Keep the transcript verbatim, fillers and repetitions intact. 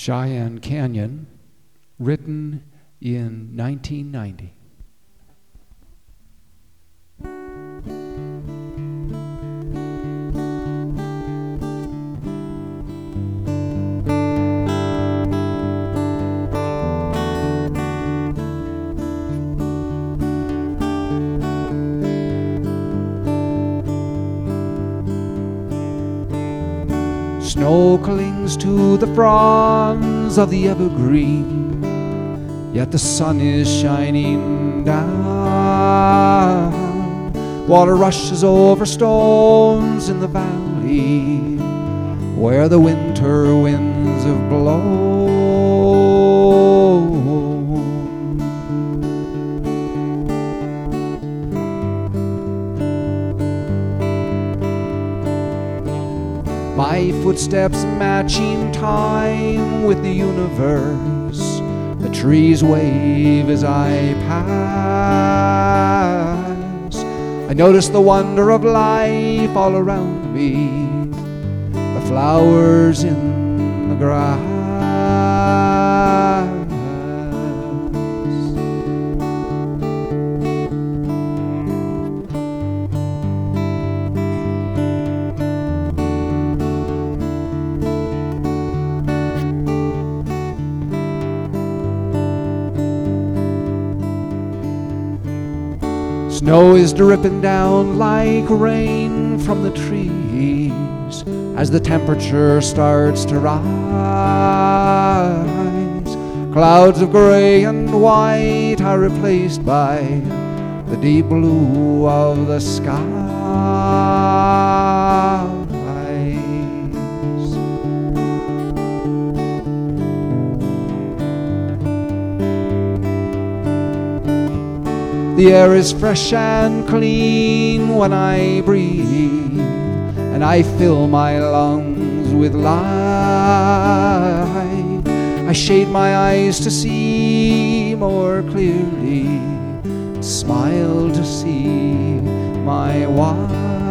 Cheyenne Canyon, written in nineteen ninety. Snow clings to the fronds of the evergreen, yet the sun is shining down. Water rushes over stones in the valley where the winter winds have blown. My footsteps matching time with the universe. The trees wave as I pass. I notice the wonder of life all around me, the flowers in the grass. Snow is dripping down like rain from the trees as the temperature starts to rise. Clouds of gray and white are replaced by the deep blue of the skies. The air is fresh and clean when I breathe, and I fill my lungs with light. I shade my eyes to see more clearly, smile to see my wife.